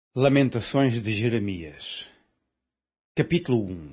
Lamentações de Jeremias. Capítulo 1.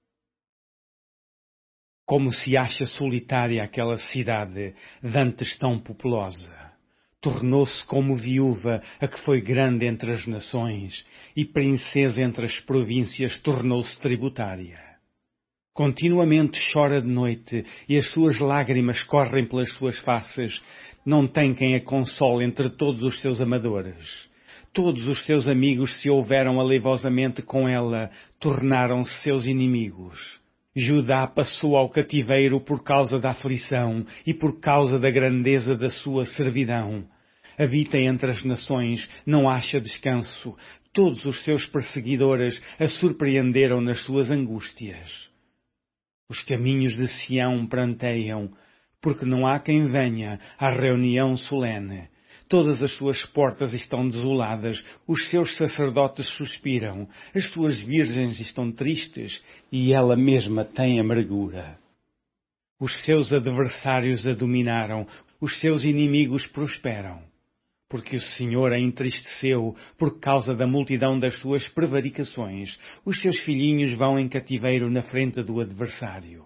Como se acha solitária aquela cidade, dantes tão populosa. Tornou-se como viúva a que foi grande entre as nações, e princesa entre as províncias tornou-se tributária. Continuamente chora de noite, e as suas lágrimas correm pelas suas faces. Não tem quem a console entre todos os seus amadores. Todos os seus amigos se houveram alevosamente com ela, tornaram-se seus inimigos. Judá passou ao cativeiro por causa da aflição e por causa da grandeza da sua servidão. Habita entre as nações, não acha descanso. Todos os seus perseguidores a surpreenderam nas suas angústias. Os caminhos de Sião pranteiam, porque não há quem venha à reunião solene. Todas as suas portas estão desoladas, os seus sacerdotes suspiram, as suas virgens estão tristes e ela mesma tem amargura. Os seus adversários a dominaram, os seus inimigos prosperam. Porque o Senhor a entristeceu por causa da multidão das suas prevaricações, os seus filhinhos vão em cativeiro na frente do adversário.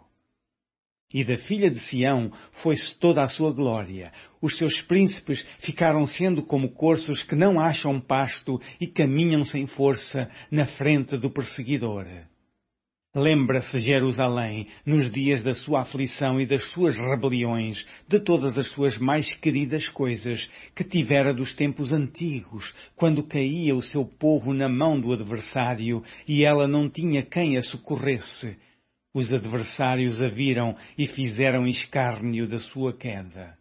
E da filha de Sião foi-se toda a sua glória. Os seus príncipes ficaram sendo como corços que não acham pasto e caminham sem força na frente do perseguidor. Lembra-se Jerusalém, nos dias da sua aflição e das suas rebeliões, de todas as suas mais queridas coisas que tivera dos tempos antigos, quando caía o seu povo na mão do adversário e ela não tinha quem a socorresse. Os adversários a viram e fizeram escárnio da sua queda.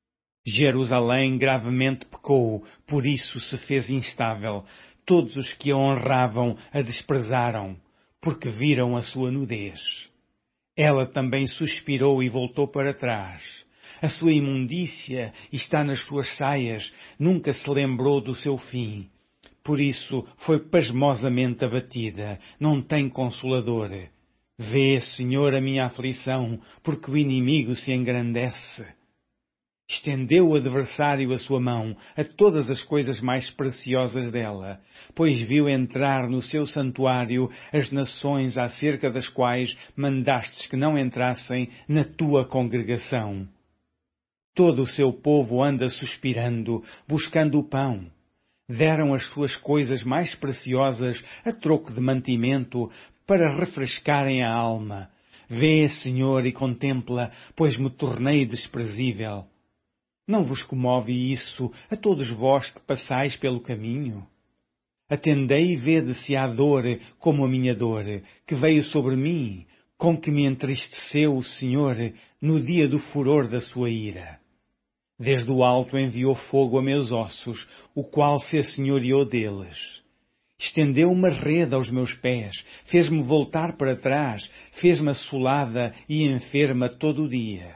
Jerusalém gravemente pecou, por isso se fez instável. Todos os que a honravam a desprezaram, porque viram a sua nudez. Ela também suspirou e voltou para trás. A sua imundícia está nas suas saias, nunca se lembrou do seu fim. Por isso foi pasmosamente abatida, não tem consolador. Vê, Senhor, a minha aflição, porque o inimigo se engrandece. Estendeu o adversário a sua mão a todas as coisas mais preciosas dela, pois viu entrar no seu santuário as nações acerca das quais mandastes que não entrassem na tua congregação. Todo o seu povo anda suspirando, buscando o pão. Deram as suas coisas mais preciosas a troco de mantimento, para refrescarem a alma. Vê, Senhor, e contempla, pois me tornei desprezível. Não vos comove isso a todos vós que passais pelo caminho? Atendei e vede se há dor como a minha dor, que veio sobre mim, com que me entristeceu o Senhor no dia do furor da sua ira. Desde o alto enviou fogo a meus ossos, o qual se assenhoreou deles. Estendeu uma rede aos meus pés, fez-me voltar para trás, fez-me assolada e enferma todo o dia.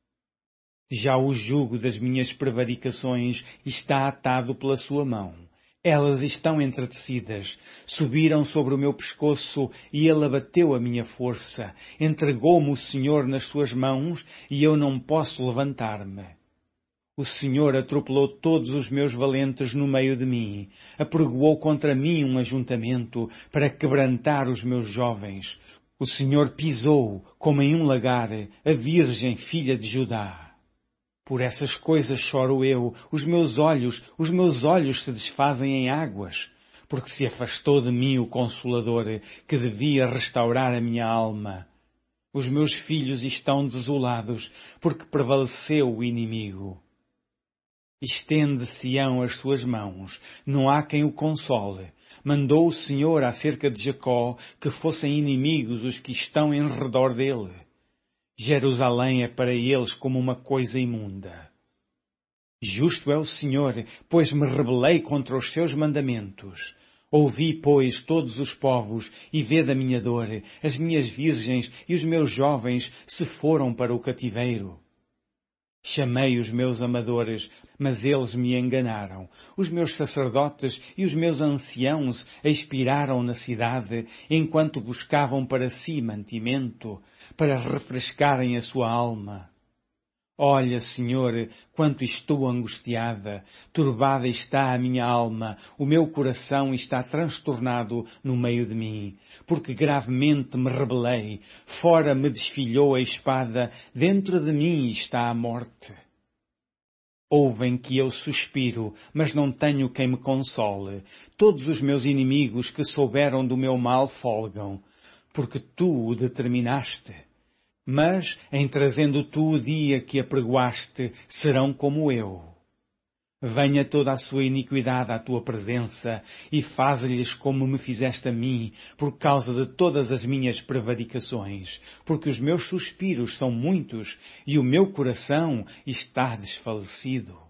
Já o jugo das minhas prevaricações está atado pela sua mão. Elas estão entretecidas, subiram sobre o meu pescoço e ele abateu a minha força. Entregou-me o Senhor nas suas mãos e eu não posso levantar-me. O Senhor atropelou todos os meus valentes no meio de mim, apregoou contra mim um ajuntamento para quebrantar os meus jovens. O Senhor pisou, como em um lagar, a virgem filha de Judá. Por essas coisas choro eu, os meus olhos se desfazem em águas, porque se afastou de mim o Consolador, que devia restaurar a minha alma. Os meus filhos estão desolados, porque prevaleceu o inimigo. Estende Sião as suas mãos, não há quem o console. Mandou o Senhor acerca de Jacó que fossem inimigos os que estão em redor dele. Jerusalém é para eles como uma coisa imunda. Justo é o Senhor, pois me rebelei contra os seus mandamentos. Ouvi, pois, todos os povos, e vede a minha dor. As minhas virgens e os meus jovens se foram para o cativeiro. Chamei os meus amadores, mas eles me enganaram. Os meus sacerdotes e os meus anciãos expiraram na cidade, enquanto buscavam para si mantimento, para refrescarem a sua alma. Olha, Senhor, quanto estou angustiada, turbada está a minha alma, o meu coração está transtornado no meio de mim, porque gravemente me rebelei, fora me desfilhou a espada, dentro de mim está a morte. Ouvem que eu suspiro, mas não tenho quem me console. Todos os meus inimigos que souberam do meu mal folgam, porque tu o determinaste. Mas, em trazendo tu o dia que apregoaste, serão como eu. Venha toda a sua iniquidade à tua presença e faze-lhes como me fizeste a mim, por causa de todas as minhas prevaricações, porque os meus suspiros são muitos e o meu coração está desfalecido.